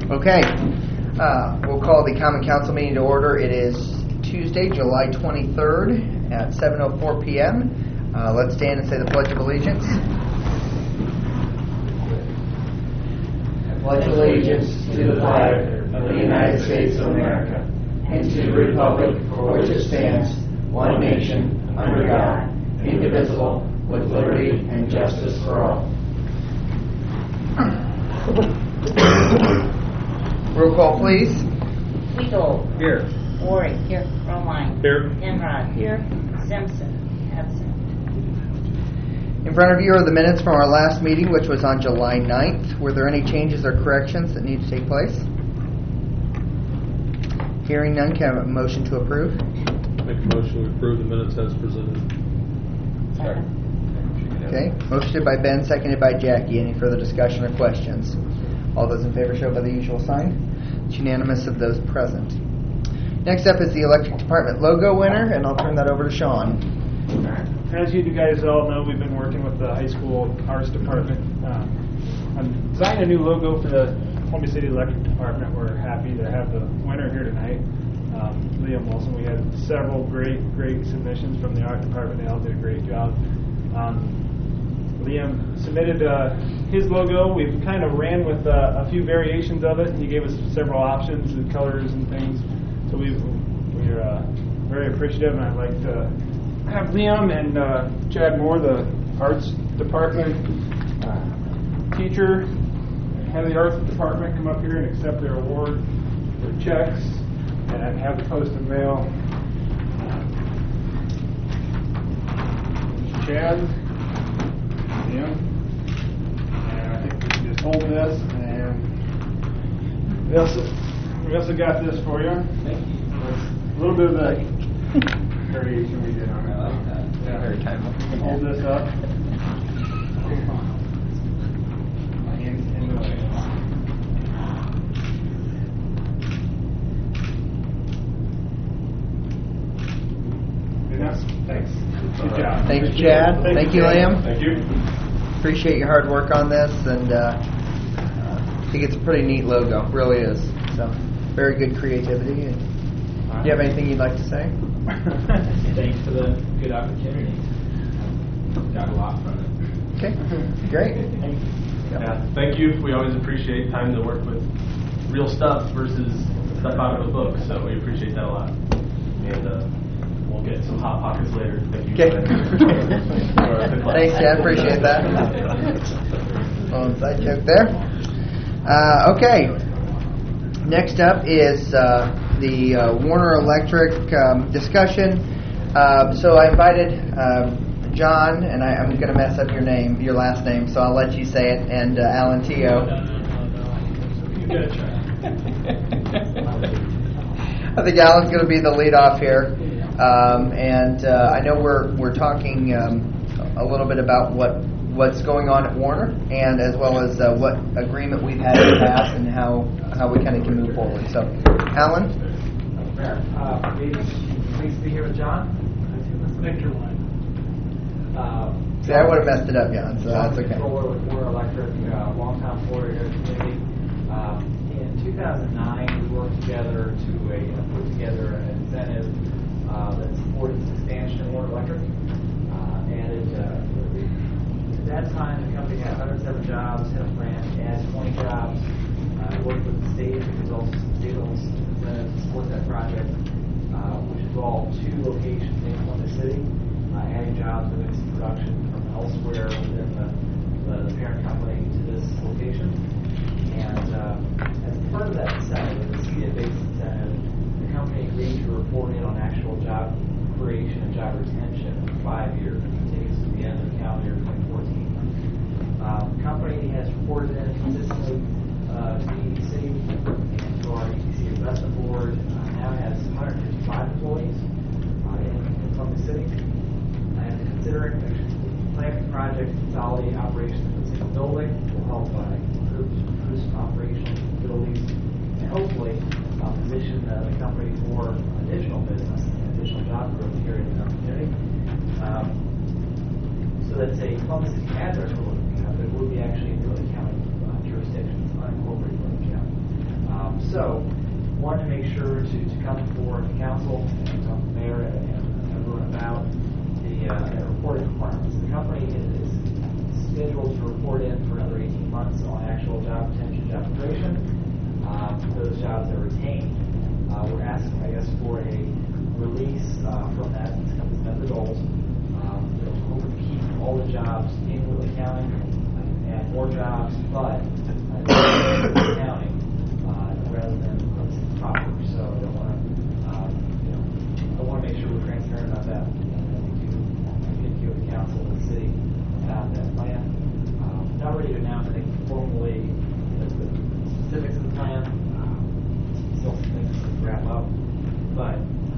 Okay, we'll call the Common Council meeting to order. It is Tuesday, July 23rd at 7:04 p.m. Let's stand and say the Pledge of Allegiance. I pledge allegiance to the flag of the United States of America and to the republic for which it stands, one nation, under God, indivisible, with liberty and justice for all. Roll call, please. Weigel. Here. Warwick. Here. Romine. Here. Enrod. Here. Simpson. Absent. In front of you are the minutes from our last meeting, which was on July 9th. Were there any changes or corrections that need to take place? Hearing none, can I have a motion to approve? Make a motion to approve the minutes as presented. Okay, motioned by Ben, seconded by Jackie. Any further discussion or questions? All those in favor show by the usual sign. It's unanimous of those present. Next up is the electric department logo winner, and I'll turn that over to Sean. As you guys all know, we've been working with the high school arts department. I'm designing a new logo for the Columbia City Electric Department. We're happy to have the winner here tonight, Liam Wilson. We had several great submissions from the art department. They all did a great job. Liam submitted his logo. We've kind of ran with a few variations of it. He gave us several options and colors and things. So we're very appreciative, and I'd like to have Liam and Chad Moore, the arts department teacher, head of the arts department, come up here and accept their award, their checks, and have the post and mail. Chad, Liam, and I think we can just hold this, and we also got this for you. Thank you. A little bit of the variation we did on that. I like that. Yeah. Very timely. Hold this up. My hands in the way. Good enough? Thanks. Good job. Thank you, Chad. Thank you, Liam. Thank you. Appreciate your hard work on this, and I think it's a pretty neat logo. It really is. So, very good creativity. And do you have anything you'd like to say? Thanks for the good opportunity. Got a lot from it. Okay, great. Yeah, thank you. We always appreciate time to work with real stuff versus stuff out of a book, so we appreciate that a lot. And we'll get some Hot Pockets later. Thank you. Okay. Thanks, Chad. Appreciate that. Little inside joke there. Okay. Next up is the Warner Electric discussion. So I invited John, and I'm going to mess up your last name, so I'll let you say it, and Alan Teo. You gotta try. I think Alan's going to be the lead off here, and I know we're talking a little bit about what's going on at Warner, and as well as what agreement we've had in the past and how we kind of can move forward. So, Alan? Pleased to be here with John. Victor one. See, I would have messed it up, John, so that's okay. Controller with Warner Electric, longtime employer here in the community. In 2009, we worked together to put together an incentive that supported its expansion in Warner Electric. At that time, the company had 107 jobs, had a plan to add 20 jobs. Worked with the state, because also state owns incentives to support that project, which involved 2 locations in Columbia City, adding jobs within some production from elsewhere within the parent company to this location. And as part of that incentive, the CETA-based incentive, the company agreed to report in on actual job creation and job retention for 5 years, which takes us to the end of the calendar year 2014. The company has reported in consistently to the EDC and to our EDC investment board. Now has 155 employees in Columbia City. And considering the planning project to consolidate operations in a single building, to come before the council and talk to the mayor and everyone about the reporting requirements. The company is scheduled to report in for another 18 months on actual job retention, job creation. Those jobs are retained. We're asking, I guess, for a release from that. It's met the goals. We're hoping to keep all the jobs in Whitley County and add more jobs, but in Whitley County rather than proper. So I don't want to, I want to make sure we're transparent about that. And we do communicate with the council and the city about that plan. Not ready to announce anything formally the specifics of the plan. Still some things to wrap up, but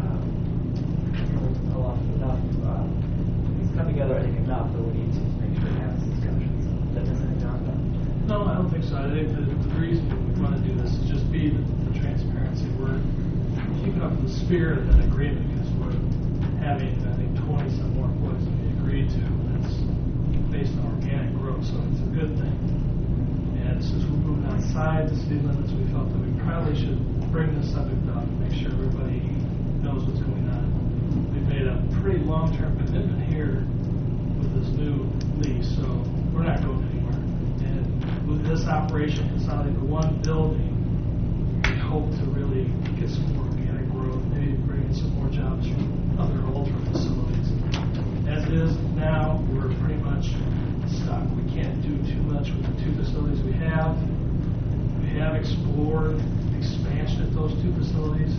things come together, I think, enough that we need to make sure we have this discussion. That doesn't John? No, I don't think so. I think the reason we want to do this is just be the transparency. We're keeping up with the spirit of that agreement because we're having, I think, 20 some more employees that we agreed to. That's based on organic growth, so it's a good thing. And since we're moving outside the city limits, we felt that we probably should bring this subject up and make sure everybody knows what's going on. We've made a pretty long-term commitment here with this new lease, so we're not going anywhere. And with this operation consolidating to one building, we hope to really get some more organic growth, maybe bring in some more jobs from other Ultra facilities. As it is now, we're pretty much stuck. We can't do too much with the two facilities we have. We have explored expansion at those two facilities.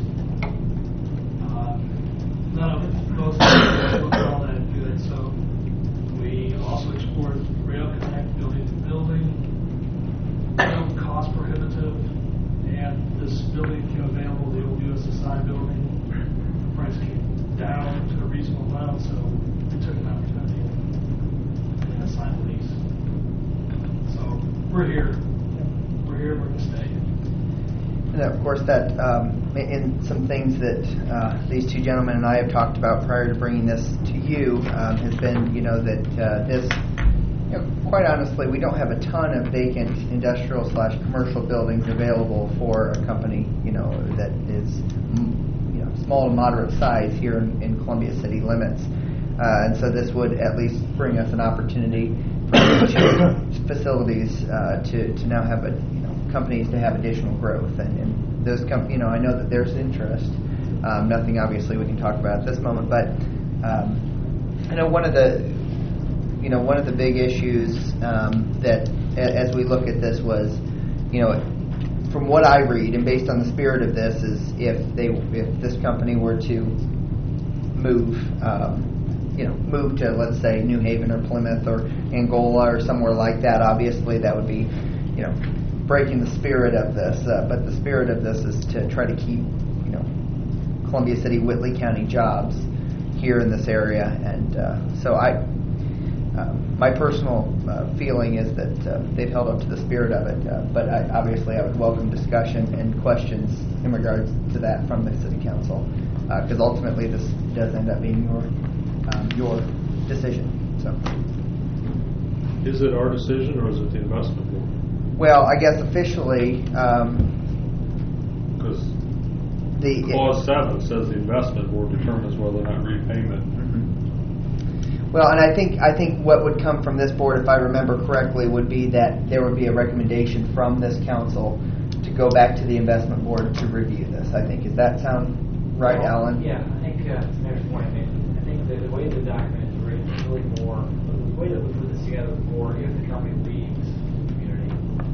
None of those things look all that good. So we also explored Rail Connect building to building, cost prohibitive, and this building came available, the old USSI building. The price came down to a reasonable amount, so we took an opportunity and signed the lease. So we're here. We're here. We're going to stay. And of course, that in some things that these two gentlemen and I have talked about prior to bringing this to you has been, that this, quite honestly, we don't have a ton of vacant industrial/commercial buildings available for a company, that is, small to moderate size here in Columbia city limits. And so this would at least bring us an opportunity for each facilities to now have companies to have additional growth, and those I know that there's interest. Nothing obviously we can talk about at this moment, but I know one of the big issues that as we look at this was, from what I read and based on the spirit of this, is if this company were to move to, let's say, New Haven or Plymouth or Angola or somewhere like that, obviously that would be breaking the spirit of this, but the spirit of this is to try to keep, Columbia City, Whitley County jobs here in this area, and so my personal feeling is that they've held up to the spirit of it, but obviously I would welcome discussion and questions in regards to that from the City Council, because ultimately this does end up being your decision. So, is it our decision or is it the investment board? Well, I guess officially, because Clause 7 says the investment board determines whether or not repayment. Mm-hmm. Well, and I think what would come from this board, if I remember correctly, would be that there would be a recommendation from this council to go back to the investment board to review this. I think, does that sound right, Alan? Yeah, I think to Mayor's point, I think the way the document is written is really more the way that we put this together. For if the company leaves the community,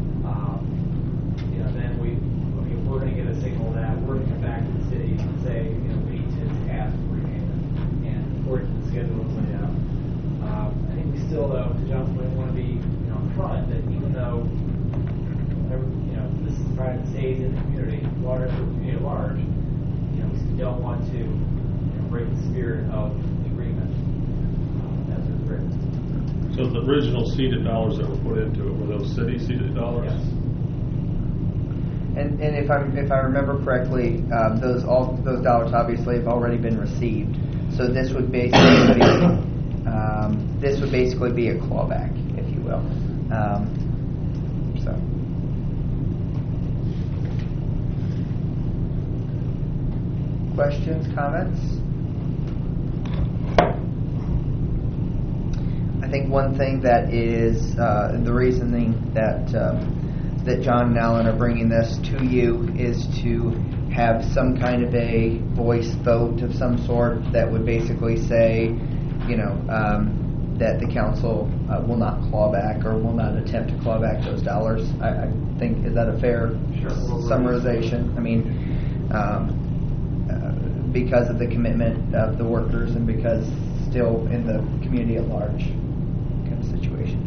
then we're going to get a signal that we're going to come back to the city and say, we need to ask for repayment, and according to the schedule it's laid out. I think we still, though, to John's point, want to be upfront that even though this is a project that stays in the community, large community at large, we don't want to break the spirit of the agreement as it's written. So the original seeded dollars that were put into it, were those city seeded dollars? Yes. And if I remember correctly, those dollars obviously have already been received. So this would basically be a clawback, if you will. questions, comments? I think one thing that is the reasoning that that John and Alan are bringing this to you is to have some kind of a voice vote of some sort that would basically say, that the council will not claw back or will not attempt to claw back those dollars. I think, is that a fair summarization? I mean, because of the commitment of the workers and because still in the community at large kind of situation.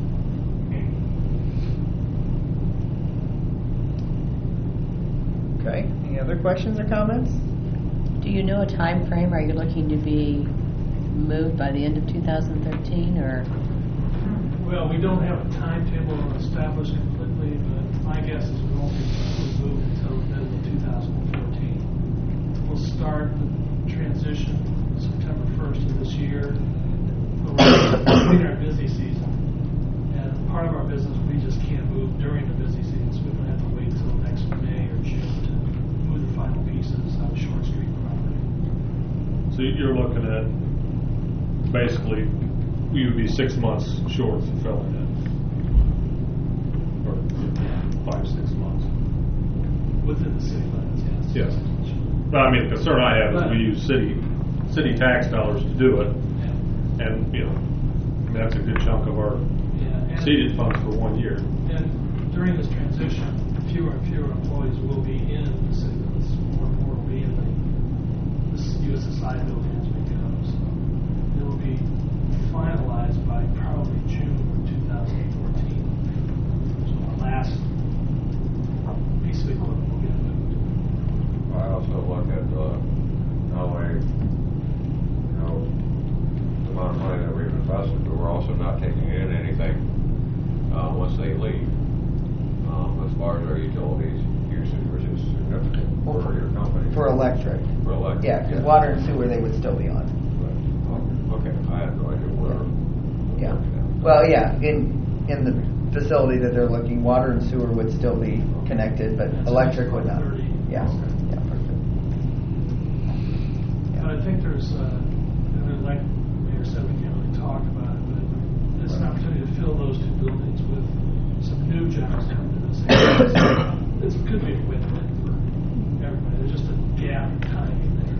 Okay, any other questions or comments? Do you know a time frame? Are you looking to be moved by the end of 2013 or? Well, we don't have a timetable established completely, but my guess is we won't be moved until the middle of 2014. We'll start the transition September 1st of this year. But we're in our busy season. And part of our business, we just can't move during the busy season, so we're going to have to wait until next May or June to move the final pieces on Short Street property. So you're looking at, basically, we would be 6 months short of filling it. Or 5, 6 months. Within the city limits, yes. Yes. But I mean, the concern I have is we use city tax dollars to do it. Yeah. And, that's a good chunk of our seeded funds for 1 year. And during this transition, fewer and fewer employees will be in the city limits. More and more will be in the USSI building as we go. So it will be finalized by probably June of 2014. So our last piece of equipment will get moved. I also look at not only the amount of money that we've invested, but we're also not taking in anything once they leave. As far as our utilities usage, which is significant for your company. For electric. For electric. Yeah, because water and sewer they would still be on. Okay, I had no idea where. Yeah. Well, yeah, in the facility that they're looking, water and sewer would still be connected, but electric would not. Yeah. Yeah, perfect. But I think there's, like Mayor said, we can't really talk about it, but there's an opportunity to fill those two buildings with some new jobs coming to this area. It could be a win-win for everybody. There's just a gap in timing there.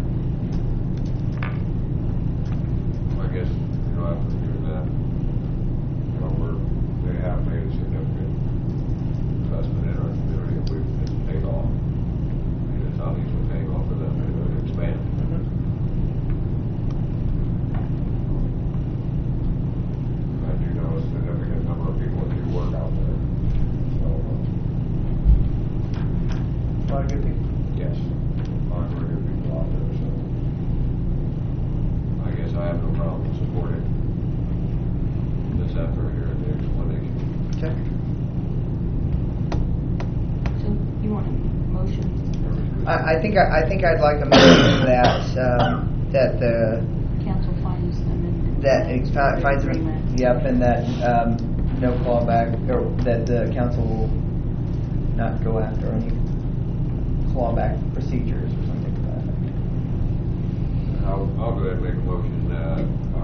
I guess, after doing that, they have made a significant investment in our community and it's paid off. And it's obviously paying off for them to expand. And a significant number of people that do work out there. So, A lot of good people. yes, a lot of very good people out there. So I guess I have no problem supporting this effort here at the explanation. Okay. So you want a motion? I think I'd like a motion that that the Council finds them in. that it finds agreement. Yep, and that no clawback, or that the council will not go after any clawback procedures or something like that. I'll go ahead and make a motion that,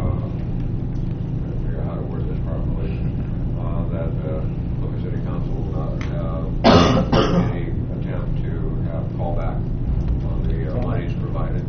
figure out how to word this properly, that Lucas City Council will not have any attempt to have callback on the monies provided.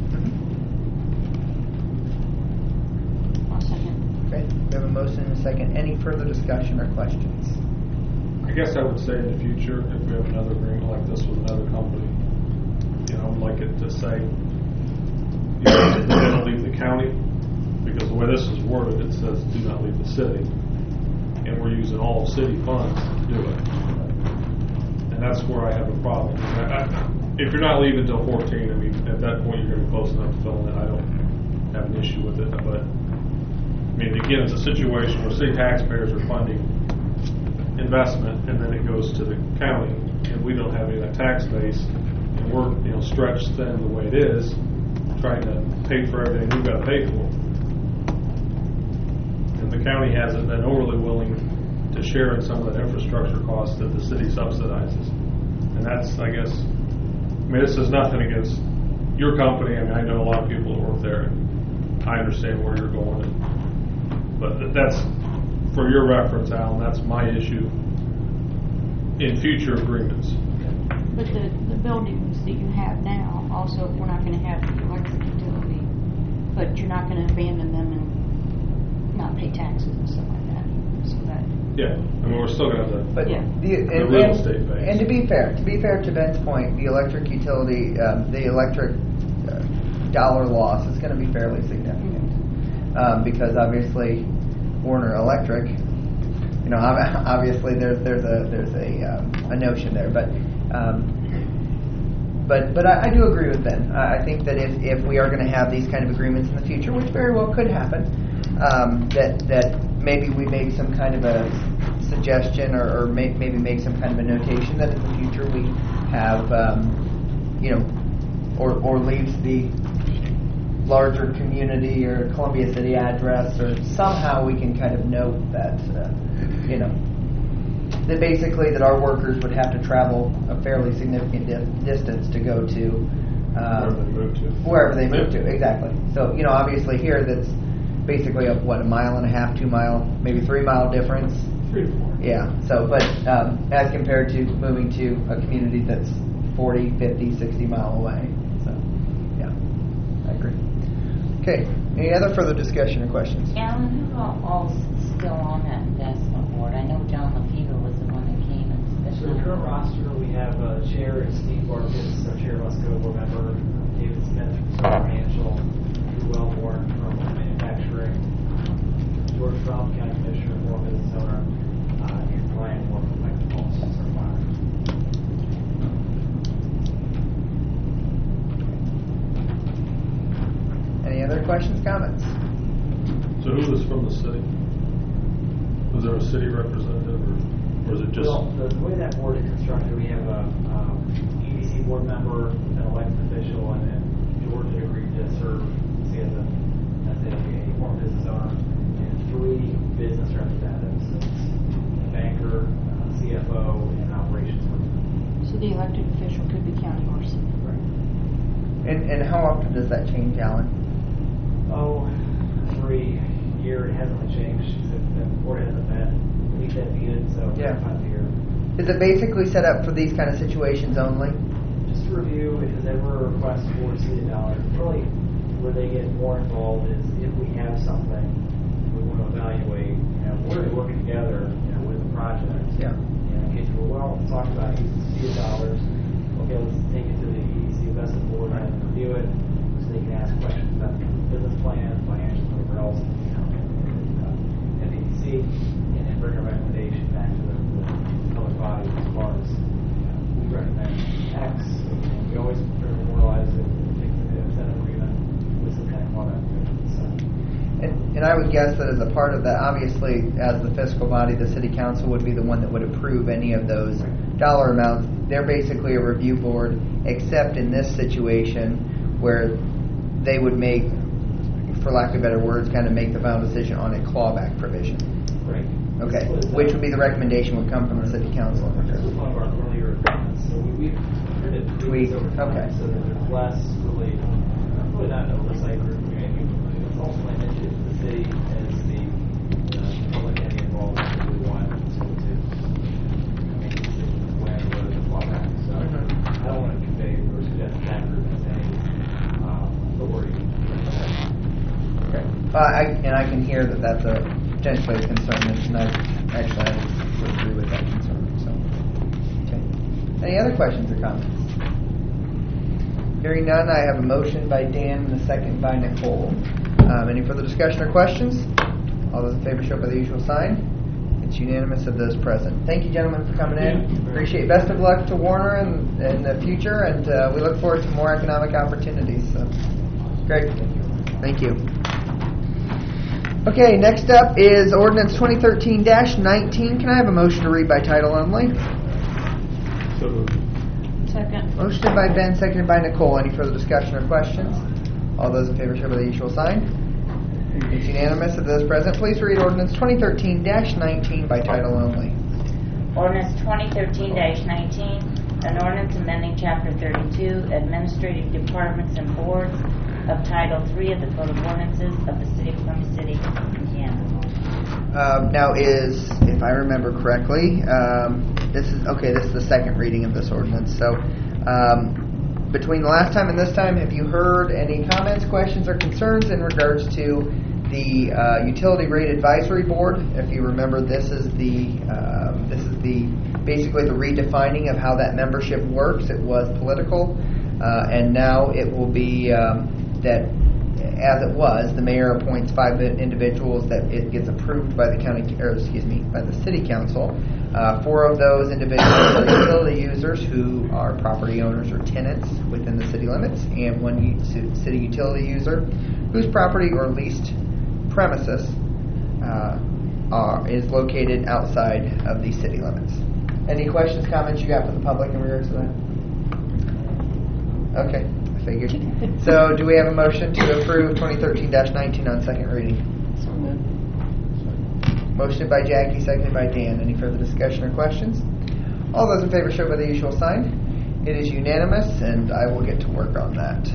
I'll second. Okay, we have a motion and a second. Any further discussion or questions? I guess I would say in the future, if we have another agreement like this with another company, I'd like it to say, they don't leave the county, because the way this is worded, it says do not leave the city. And we're using all city funds to do it. And that's where I have a problem. If you're not leaving until 14, at that point you're going to be close enough to filling it. I don't have an issue with it. But, again, it's a situation where city taxpayers are funding investment, and then it goes to the county, and we don't have any of that tax base, and we're stretched thin the way it is, trying to pay for everything we've got to pay for. And the county hasn't been overly willing to share in some of that infrastructure costs that the city subsidizes. And that's, I guess, this is nothing against your company, and I know a lot of people that work there, and I understand where you're going. But that's, for your reference, Alan, that's my issue in future agreements. But the buildings that you have now, also, we're not going to have the electric utility, but you're not going to abandon them and not pay taxes and stuff like that. So that. Yeah, I mean, we're still going to have the, But Yeah. the real estate base. And to be fair to Ben's point, the electric utility, the electric dollar loss is going to be fairly significant because obviously Warner Electric, you know, obviously there's a notion there, but I do agree with Ben. I think that if we are going to have these kind of agreements in the future, which very well could happen, that maybe we make some kind of a suggestion or maybe make some kind of a notation that in the future we have, you know, or leaves the larger community or Columbia City address, or somehow we can kind of note that, you know, that basically that our workers would have to travel a fairly significant distance to go to wherever they move to. Exactly. So, you know, obviously here that's basically a 1.5 mile, 2 mile, maybe 3 mile difference. 3 to 4. Yeah. So, but as compared to moving to a community that's 40, 50, 60 mile away. So, yeah, I agree. Okay. Any other further discussion or questions? Alan, who all's still on that investment board? I know John LaFever was the one that came and So the current roster, we have Chair Steve Barkis, our Chair Musco board member, David Smith from Financial, Drew Wellborn from Manufacturing, George Trump, County Commissioner, Moore Business Owner, and Brian Moore from Micropulse, our fire. Any other questions, comments? So who was from the city? Was there a city representative, or was it just? Well, the way that board is constructed, we have a EDC board member, an elected official, and then George had agreed to serve as a Moore business owner, and 3 business representatives. So it's a banker, CFO, and operations person. So the elected official could be county or city. Right. And how often does that change, Alan? Every year it hasn't really changed. The board hasn't met. We get needed, so Yeah. about a year. Is it basically set up for these kind of situations only? Just to review if there's ever a request for city dollars. Really, where they get more involved is if we have something we want to evaluate. You know, we're working together, you know, with the project. Yeah. In case we're let's talk about using city dollars. Okay, let's take it to the EDC investment board and review it, so they can ask questions about the business plan, financials, whatever else, you know, and EDC, and then bring a recommendation back to the public body as far as, you know, we recommend X. And we always memorialize it, take the incentive agreement with some kind of product. So. And I would guess that as a part of that, obviously, as the fiscal body, the city council would be the one that would approve any of those dollar amounts. They're basically a review board, except in this situation where they would make, for lack of better words, kind of make the final decision on a clawback provision. Right. Okay. Which would be the recommendation would come from the city council. This was one of our earlier agreements, so we've tweaked over time, okay. so that there's less really not an oversight group. It's ultimately mentioned to the city as the public entity involved, so we want to make decisions when or whether to fall back. So I don't want to convey or suggest that group as any authority. Okay. And I can hear that that's a potentially a concern, and I would agree with that concern. So, okay. Any other questions or comments? Hearing none, I have a motion by Dan and a second by Nicole. Any further discussion or questions? All those in favor show by the usual sign. It's unanimous of those present. Thank you, gentlemen, for coming in. Appreciate it. Best of luck to Warner in the future, and we look forward to more economic opportunities. So, great. Thank you. Okay, next up is Ordinance 2013-19. Can I have a motion to read by title only? So, Second. Motion by Ben, seconded by Nicole. Any further discussion or questions? All those in favor show by the usual sign. It's unanimous of those present. Please read Ordinance 2013-19 by title only. Ordinance 2013-19, An ordinance amending Chapter 32, Administrative Departments and Boards of Title III of the Code of Ordinances of the City of Columbia City, Indiana. Now if I remember correctly, this is the second reading of this ordinance. So between the last time and this time, have you heard any comments, questions, or concerns in regards to the Utility Rate Advisory Board? If you remember, this is the basically the redefining of how that membership works. It was political, and now it will be that. As it was, the mayor appoints 5 individuals that it gets approved by the by the city council. 4 of those individuals are utility users who are property owners or tenants within the city limits, and 1 city utility user whose property or leased premises is located outside of the city limits. Any questions, comments you got for the public in regards to that? Okay. Figured. So, do we have a motion to approve 2013-19 on second reading? So moved. Motion by Jackie, seconded by Dan. Any further discussion or questions? All those in favor show by the usual sign. It is unanimous, and I will get to work on that.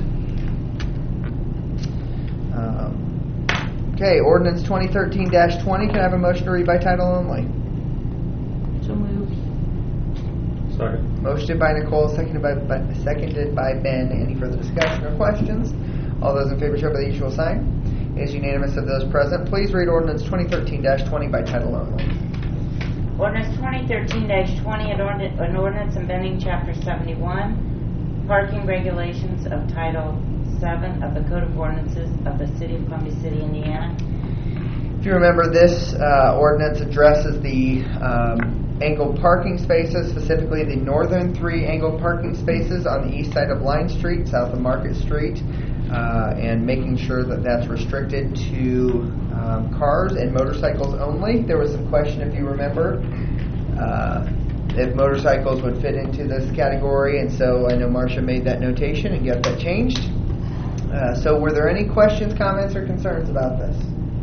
Okay, ordinance 2013-20. Can I have a motion to read by title only? So moved. Second. Motion by Nicole, seconded by Ben. Any further discussion or questions? All those in favor show by the usual sign. It is unanimous of those present. Please read ordinance 2013-20 by title only. Ordinance 2013-20, an ordinance amending Chapter 71, parking regulations of Title 7 of the Code of Ordinances of the City of Columbia City, Indiana. If you remember, this ordinance addresses the angled parking spaces, specifically the northern 3 angled parking spaces on the east side of Line Street, south of Market Street, and making sure that that's restricted to cars and motorcycles only. There was some question, if you remember, if motorcycles would fit into this category, and so I know Marcia made that notation and got that changed. So were there any questions, comments, or concerns about this?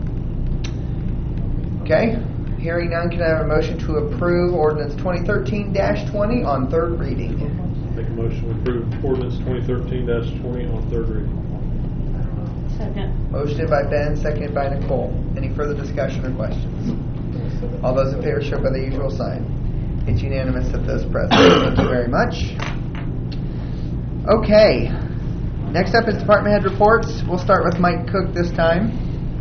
Okay. Hearing none, can I have a motion to approve ordinance 2013-20 on third reading? Make a motion to approve ordinance 2013-20 on third reading. Second. Motion by Ben, seconded by Nicole. Any further discussion or questions? All those in favor show by the usual sign. It's unanimous of those present. Thank you very much. Okay. Next up is department head reports. We'll start with Mike Cook this time.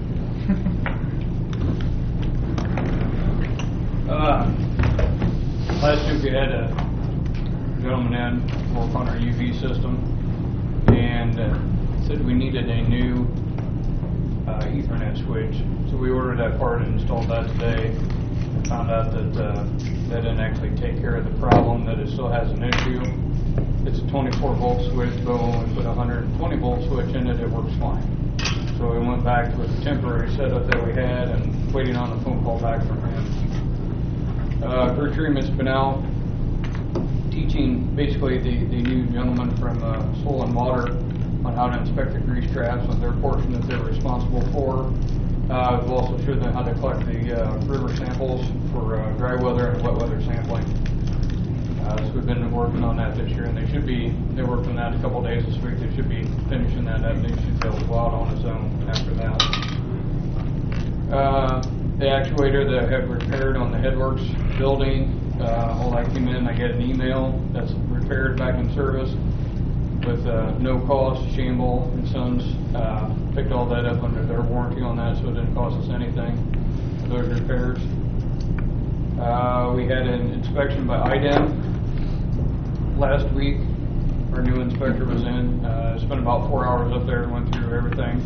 Last week we had a gentleman in work on our UV system and said we needed a new Ethernet switch. So we ordered that part and installed that today. And found out that that didn't actually take care of the problem, that it still has an issue. It's a 24 volt switch, but when we put a 120 volt switch in it, it works fine. So we went back with the temporary setup that we had and waiting on a phone call back from him. Gertrude has been out teaching basically the new gentleman from Soil and Water on how to inspect the grease traps on their portion that they're responsible for. We've also showed them how to collect the river samples for dry weather and wet weather sampling. So we've been working on that this year, and they worked on that a couple days this week. They should be finishing that up. They should be able to go out on its own after that. The actuator that I had repaired on the Headworks building, all that came in, I get an email that's repaired, back in service with no cost. Shamble and Sons picked all that up under their warranty on that, so it didn't cost us anything for those repairs. We had an inspection by IDEM last week. Our new inspector was in, spent about 4 hours up there and went through everything.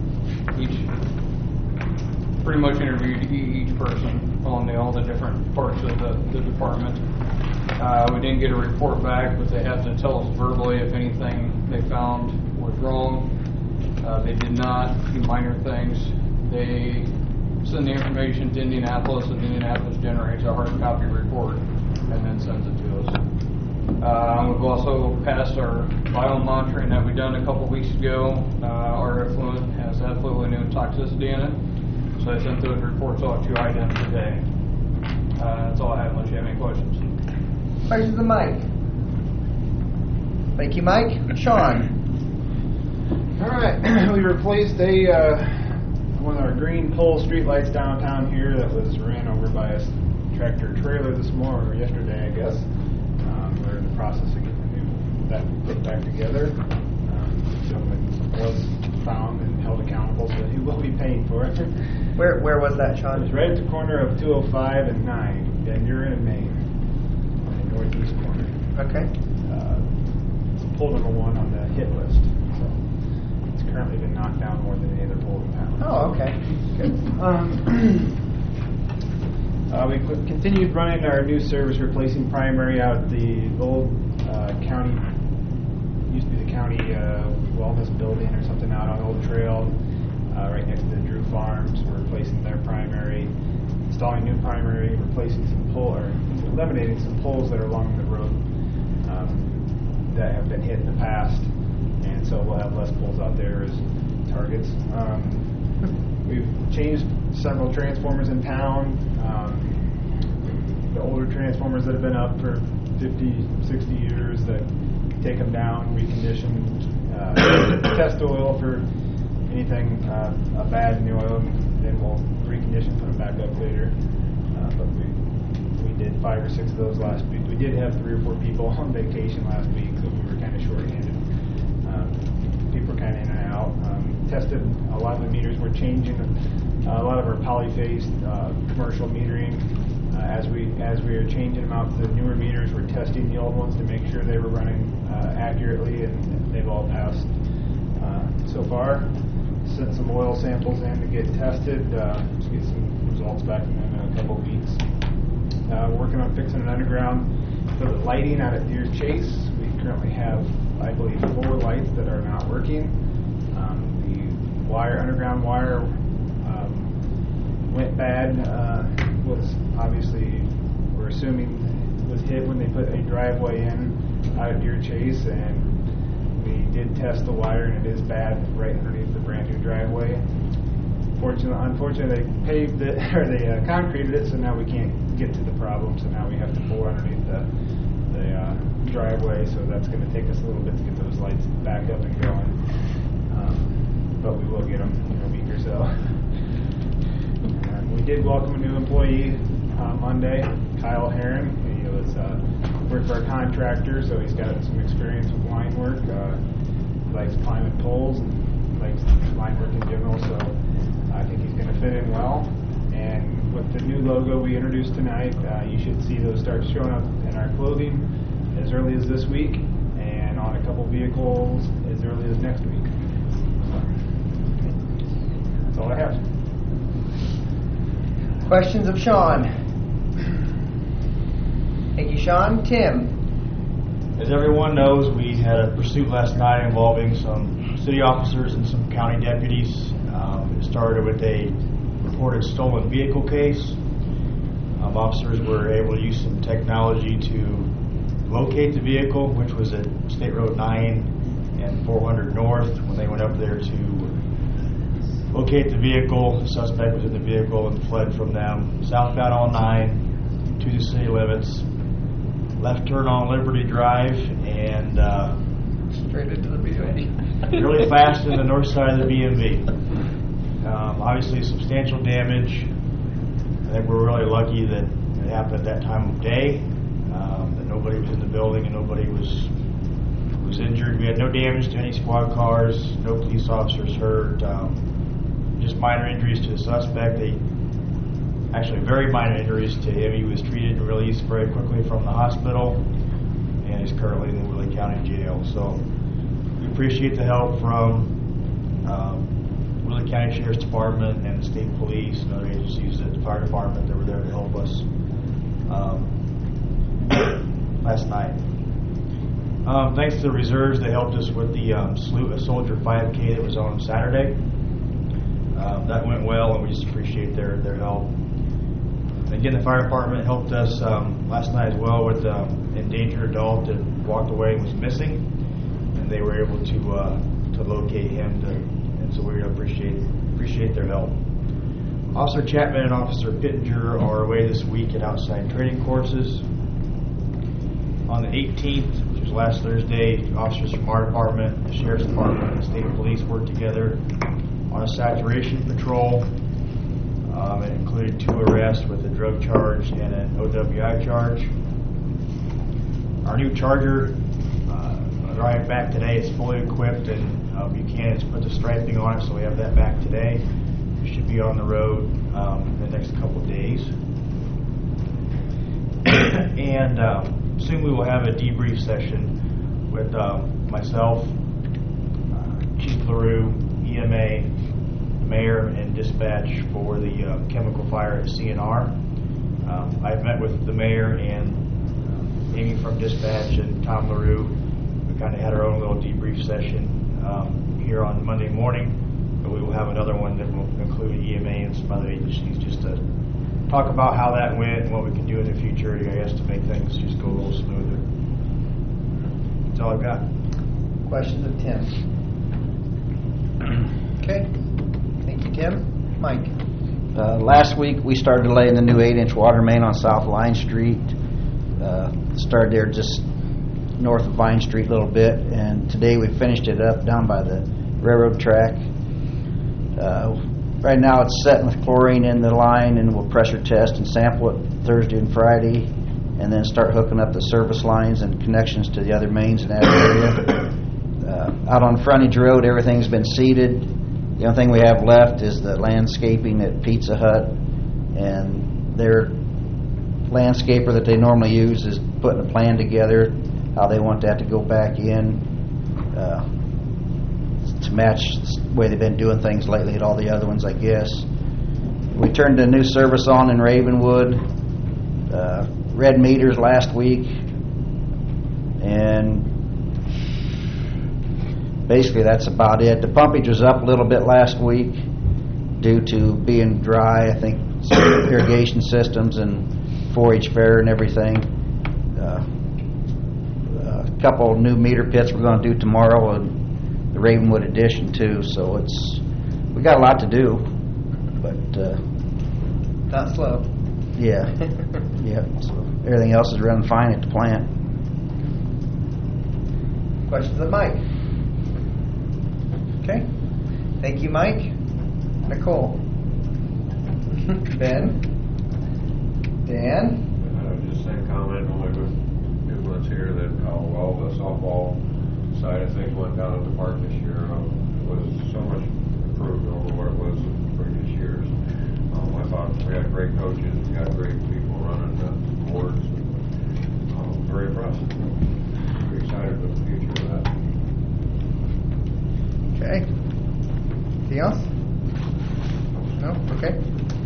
Pretty much interviewed each person on all the different parts of the department. We didn't get a report back, but they have to tell us verbally if anything they found was wrong. They did not, a few minor things. They send the information to Indianapolis, and Indianapolis generates a hard copy report and then sends it to us. We've also passed our biomonitoring that we done a couple weeks ago. Our effluent has absolutely no toxicity in it. So I sent those reports off to IDEM today. That's all I have, unless you have any questions. Questions of Mike? Thank you, Mike. Sean. All right, we replaced one of our green pole street lights downtown here that was ran over by a tractor trailer this morning, or yesterday, I guess. We're in the process of getting that put back together. The gentleman was found and held accountable, so he will be paying for it. Where was that, Sean? It's right at the corner of 205 and 9, Van and Main, on the northeast corner. Okay. It's pole number 1 on the hit list. So it's currently been knocked down more than any other pole in town. Oh, okay. We continued running our new service, replacing primary out at the old county, used to be the county wellness building or something out on Old Trail, right next to the Drew Farms. We're replacing their primary, installing new primary, replacing some eliminating some poles that are along the road that have been hit in the past, and so we'll have less poles out there as targets. We've changed several transformers in town. The older transformers that have been up for 50, 60 years, that take them down, recondition, test oil for anything bad in the oil, then we'll recondition, put them back up later. But we did 5 or 6 of those last week. We did have 3 or 4 people on vacation last week, so we were kind of short-handed. People were kind of in and out. Tested a lot of the meters. We're changing a lot of our polyphase commercial metering. As we are changing them out to the newer meters, we're testing the old ones to make sure they were running accurately, and they've all passed so far. Sent some oil samples in to get tested, to get some results back from them in a couple of weeks. Working on fixing an underground for the lighting out at Deer Chase. We currently have, I believe, 4 lights that are not working. The underground wire went bad, was obviously, we're assuming, was hit when they put a driveway in out at Deer Chase, and we did test the wire, and it is bad right underneath the brand new driveway. Unfortunately, they paved it, or they concreted it, so now we can't get to the problem, so now we have to bore underneath the driveway, so that's going to take us a little bit to get those lights back up and going. But we will get them in a week or so. We did welcome a new employee Monday, Kyle Herron. He was worked for a contractor, so he's got some experience with line work. He likes climbing poles and likes line work in general, so I think he's going to fit in well. And with the new logo we introduced tonight, you should see those start showing up in our clothing as early as this week, and on a couple vehicles as early as next week. That's all I have. Questions of Sean? Thank you, Sean. Tim? As everyone knows, we had a pursuit last night involving some city officers and some county deputies. It started with a reported stolen vehicle case. Officers were able to use some technology to locate the vehicle, which was at State Road 9 and 400 North. When they went up there to locate the vehicle, the suspect was in the vehicle and fled from them southbound on 9 to the city limits. Left turn on Liberty Drive and straight into the BMV. Really fast in the north side of the BMV. Obviously substantial damage. I think we're really lucky that it happened at that time of day, that nobody was in the building and nobody was injured. We had no damage to any squad cars, no police officers hurt, just minor injuries to the suspect. Actually very minor injuries to him. He was treated and released very quickly from the hospital and is currently in the Wheeling County Jail. So we appreciate the help from Wheeling County Sheriff's Department and the state police and other agencies at the fire department that were there to help us last night. Thanks to the reserves, they helped us with the Salute a Soldier 5K that was on Saturday. That went well, and we just appreciate their help. Again, the fire department helped us last night as well with an endangered adult that walked away and was missing, and they were able to locate him, and so we appreciate their help. Officer Chapman and Officer Pittenger are away this week at outside training courses. On the 18th, which was last Thursday. Officers from our department, the sheriff's department, and the state police worked together on a saturation patrol. It included 2 arrests with a drug charge and an OWI charge. Our new Charger, arrived back today. It's fully equipped, and Buchanan's put the striping on it, so we have that back today. It should be on the road in the next couple of days. And soon we will have a debrief session with myself, Chief LaRue, EMA, Mayor, and dispatch for the chemical fire at CNR. I've met with the Mayor and Amy from dispatch and Tom LaRue. We kind of had our own little debrief session here on Monday morning, but we will have another one that will include EMA and some other agencies just to talk about how that went and what we can do in the future, I guess, to make things just go a little smoother. That's all I've got. Questions of Tim? Okay. Thank you, Tim. Mike? Last week we started laying the new 8-inch water main on South Line Street. Started there just north of Vine Street a little bit, and today we finished it up down by the railroad track. Right now it's set with chlorine in the line, and we'll pressure test and sample it Thursday and Friday, and then start hooking up the service lines and connections to the other mains in that area. Out on Frontage Road, everything's been seeded. The only thing we have left is the landscaping at Pizza Hut, and their landscaper that they normally use is putting a plan together how they want that to go back in to match the way they've been doing things lately at all the other ones, I guess. We turned a new service on in Ravenwood, read meters last week, and basically that's about it. The pumpage was up a little bit last week due to being dry, I think, some irrigation systems and 4-H fair and everything. A couple new meter pits we're going to do tomorrow, and the Ravenwood addition too. So we got a lot to do, but not slow. Yeah, yeah. So everything else is running fine at the plant. Questions of Mike? Okay. Thank you, Mike. Nicole. Ben. Dan. Just same comment only with new ones here that all the softball side of things went down at the park this year. It was so much improved over what it was in previous years. I thought we had great coaches, we got great people running the boards. Very impressed. Very excited for the future of that. Okay. Anything else? No? Okay.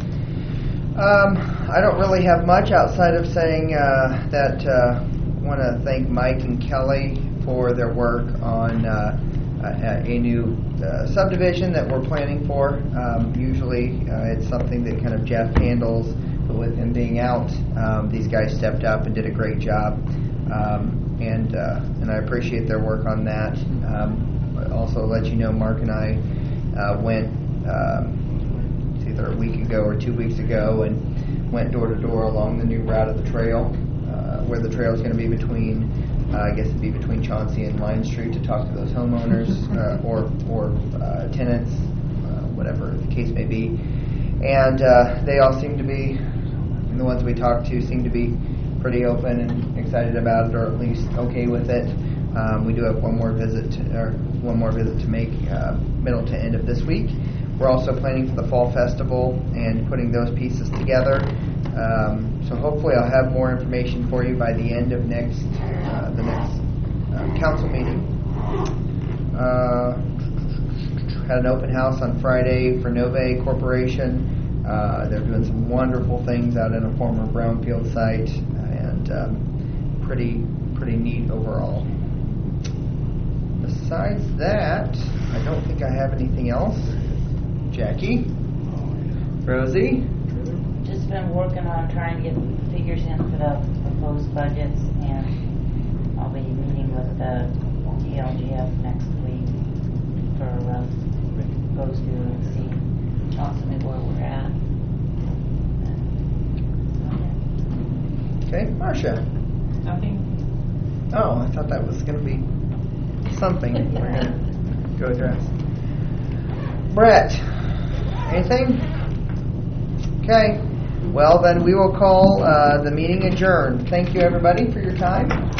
I don't really have much outside of saying that I want to thank Mike and Kelly for their work on a new subdivision that we're planning for. Usually it's something that kind of Jeff handles, but with him being out, these guys stepped up and did a great job, and I appreciate their work on that. Also let you know, Mark and I went either a week ago or 2 weeks ago and went door to door along the new route of the trail, where the trail is going to be between, I guess it'd be between Chauncey and Line Street, to talk to those homeowners or tenants, whatever the case may be. And they all seem to be, and the ones we talked to seem to be pretty open and excited about it, or at least okay with it. We do have one more visit to make middle to end of this week. We're also planning for the Fall Festival and putting those pieces together. So hopefully I'll have more information for you by the end of the next council meeting. Had an open house on Friday for Nove Corporation. They're doing some wonderful things out in a former brownfield site, and pretty neat overall. Besides that, I don't think I have anything else. Jackie? Rosie? Just been working on trying to get figures in for the proposed budgets, and I'll be meeting with the DLGF next week for goes through and see possibly where we're at. Okay, Marcia? Nothing. Oh, I thought that was going to be something we're going to go address. Brett, anything? Okay. Well, then we will call the meeting adjourned. Thank you, everybody, for your time.